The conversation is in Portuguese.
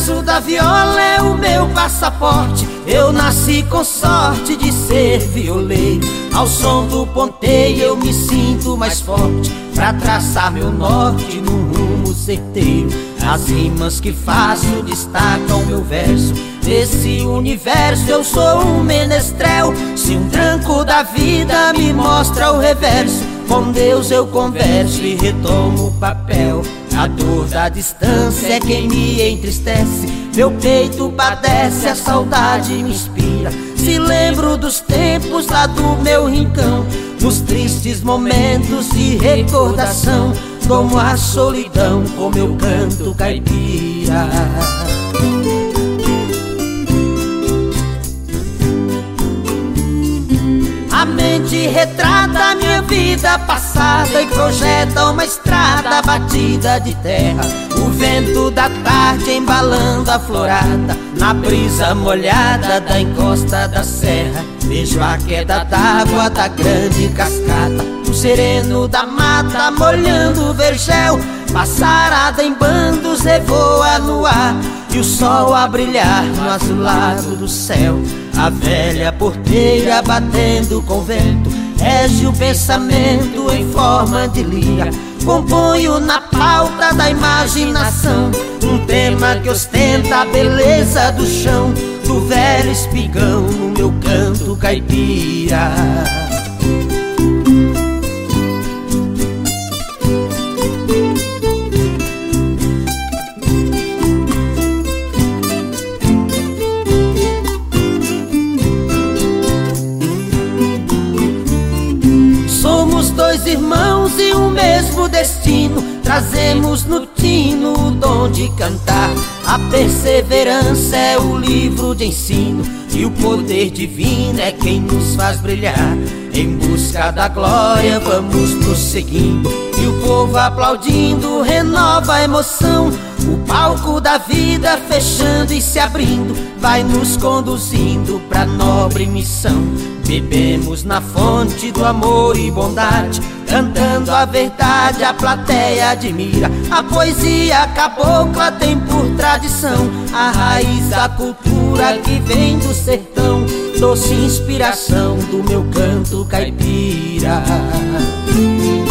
braço da viola é o meu passaporte. Eu nasci com sorte de ser violeiro. Ao som do ponteio eu me sinto mais forte pra traçar meu norte num rumo certeiro. As rimas que faço destacam meu verso. Nesse universo eu sou um menestrel. Se um tranco da vida me mostra o reverso, com Deus eu converso e retomo o papel. A dor da distância é quem me entristece. Meu peito padece, a saudade me inspira. Se lembro dos tempos lá do meu rincão, nos tristes momentos de recordação, como a solidão com meu canto caipira. A mente retrata a minha vida passada e projeta uma estrada batida de terra. O vento da tarde embalando a florada, na brisa molhada da encosta da serra. Vejo a queda d'água da grande cascata, o sereno da mata molhando o vergel. Passarada em bandos revoa no ar e o sol a brilhar no azulado do céu. A velha porteira batendo com vento rege o pensamento em forma de lira. Componho na pauta da imaginação um tema que ostenta a beleza do chão, do velho espigão no meu canto caipira. Somos dois irmãos e um mesmo destino, trazemos no tino o dom de cantar. A perseverança é o livro de ensino e o poder divino é quem nos faz brilhar. Em busca da glória vamos prosseguindo e o povo aplaudindo renova a emoção. O palco da vida fechando e se abrindo vai nos conduzindo pra nobre missão. Bebemos na fonte do amor e bondade, cantando a verdade a plateia admira. A poesia cabocla tem por tradição a raiz da cultura que vem do sertão, doce inspiração do meu canto caipira.